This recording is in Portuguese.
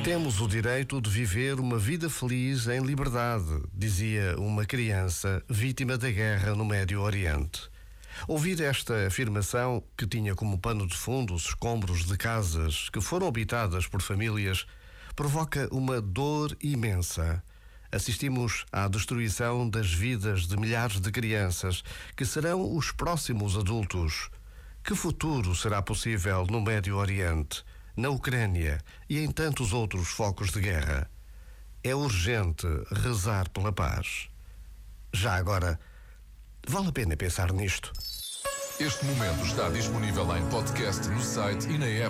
Temos o direito de viver uma vida feliz em liberdade, dizia uma criança vítima da guerra no Médio Oriente. Ouvir esta afirmação, que tinha como pano de fundo os escombros de casas que foram habitadas por famílias, provoca uma dor imensa. Assistimos à destruição das vidas de milhares de crianças que serão os próximos adultos. Que futuro será possível no Médio Oriente, na Ucrânia e em tantos outros focos de guerra? É urgente rezar pela paz. Já agora, vale a pena pensar nisto. Este momento está disponível em podcast no site e na app.